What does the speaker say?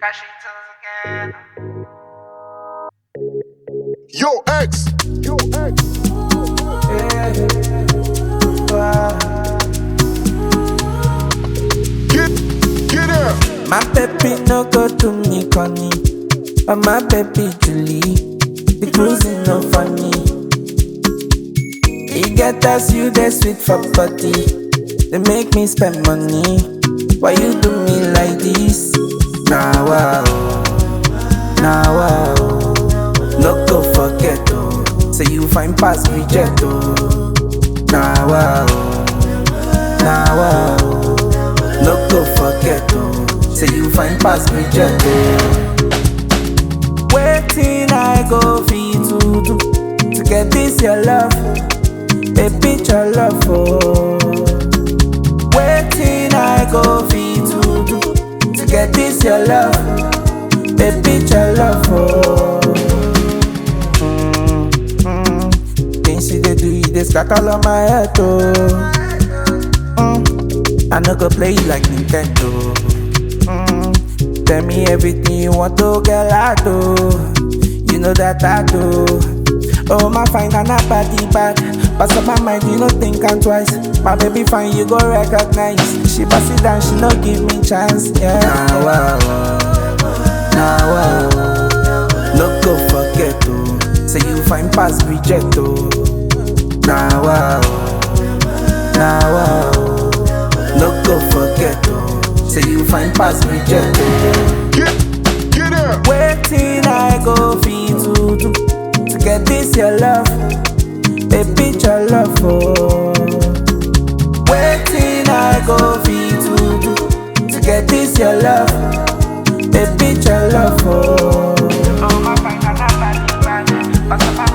my sheets again. Yo, X. Yo, X. Get out. My baby no go to me, Connie. But my baby Julie, the cruising no funny. He get us you they sweet for body. They make me spend money. Why you do me like this? Nah wow, nah wow. No go forget oh. Say you find past reject oh. Nah wow, nah wow. No go forget oh. Say you find past reject oh. Waiting I go for you to do to get this your love, a picture love oh. Waiting I go for you to do to get this your love, a picture love oh. Things you they do, you they scatter on my head oh. I no go play you like Nintendo. Tell me everything you want to get I do. You know that I do. Oh my fine and a body bad. Pass up my mind, you no think I'm twice. My baby fine, you go recognize. She pass it down, she no give me chance. Yeah. Nah wow, nah wow. No go forget oh. Say you find past reject oh. Nah wow, nah wow. No go forget oh. Say you find past reject oh. Get out. Waiting I go for you to do to get this your love, a picture love oh. Waiting I go for you to do to get this your love, a picture love oh. Oh my fine and a body bad,